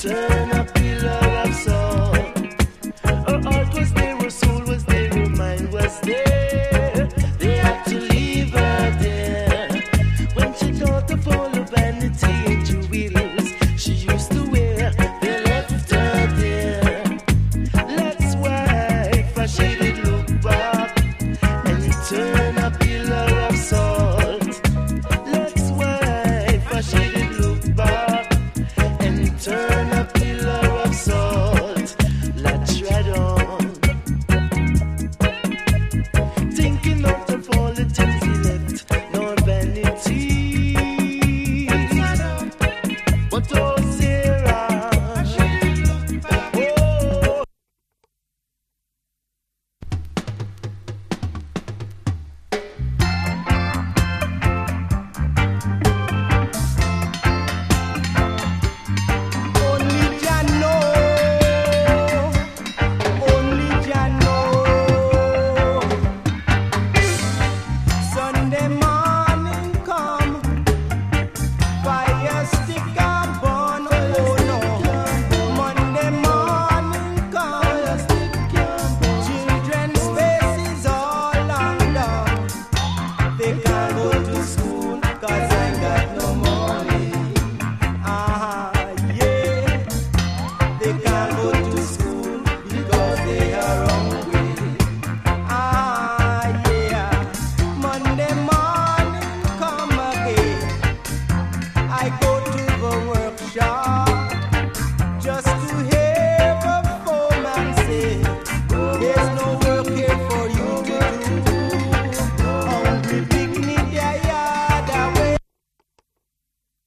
turn a pillar of salt. Her heart was there, her soul was there, her mind was there. They had to leave her there. When she thought of all her vanity and jewels she used to wear, they left her there. Let's wife, as she did look back and turn a pillar of salt. Let's wife, as she did look back and turn